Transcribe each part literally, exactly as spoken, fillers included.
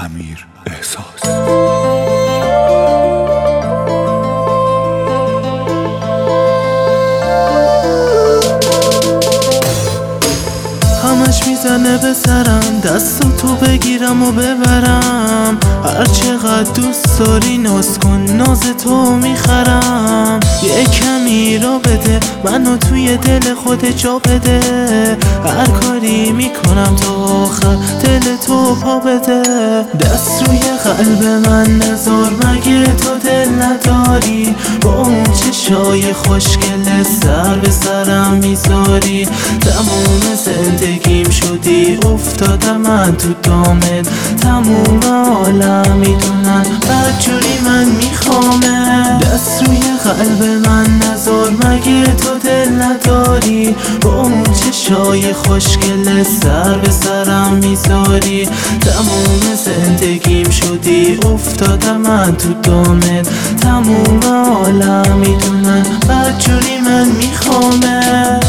امیر احساس. همش میزنه به سرم، دست تو بگیرم و ببرم. هر چقدر دوست داری ناز کن، ناز تو میخرم. یه کمی را بده، منو توی دل خود جا بده. هر کاری میکنم تا آخر دل تو پا بده. دست روی قلب من نذار، مگه تو دل نداری؟ با اون چشای خوشگل سر به سرم میذاری. تموم زندگیم شدی، افتادم من تو دامت. تموم عالم میدونن بدجوری من میخوامه. دست روی قلب من نذار، مگه تو دل نداری؟ با اون چشای خوشگل سر به سرم میذاری. تموم زندگیم شدی، افتادم من تو دامت. تموم عالم میدونن بدجوری من میخوامه.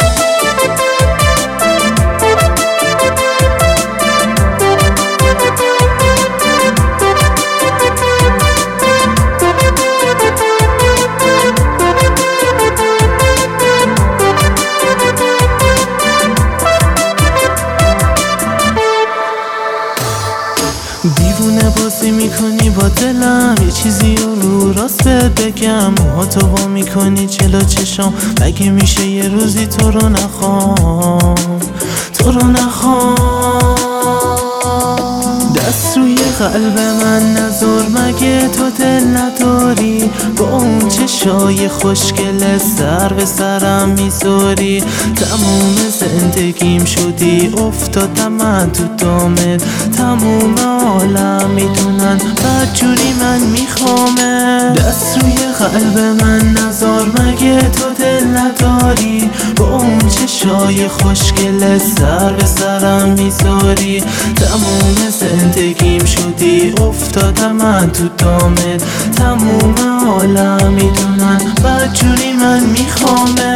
دیوونه بازی میکنی با دلم، یه چیزی رو راست بهت بگم. موهاتو وا میکنی جلو چشام، مگه میشه یه روزی تو رو نخوام، تو رو نخوام. دست روی قلب من نذار، مگه تو دل نداری؟ با اون چشای خوشگل سر به سرم میذاری. تموم زندگیم شدی، افتادم من تو دامت. تموم عالم میدونن بدجوری من میخوامه. دست روی قلب من نذار، مگه تو دل نداری؟ با اون چشای خوشگل سر به سرم میذاری. تموم زندگیم شدی، افتادم من تو دامت. تموم عالم میدونن بدجوری من میخوامه.